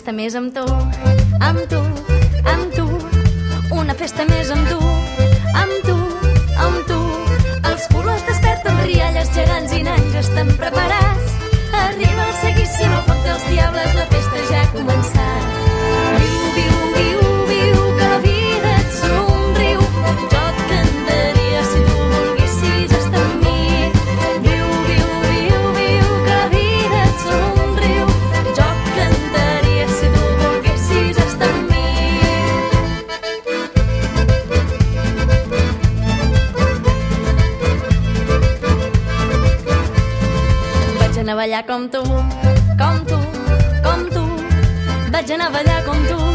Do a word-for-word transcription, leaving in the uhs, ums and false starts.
festa més amb tu, amb tu, amb tu. Una festa més amb tu, amb tu, amb tu. Els colors desperten rialles gegants i nans estan preparats. Arriba el seguíssim al foc dels diables, la festa ja ha començat. Viu, viu, viu, viu, que la vida et somriu. Jo et cantaria si tu volguessis estar amb mi. Viu, viu, viu, viu, que la vida et somriu. Jo et cantaria si tu volguessis estar amb mi. Vaig anar a ballar com tu, com tu, com tu. Vaig anar a ballar com tu,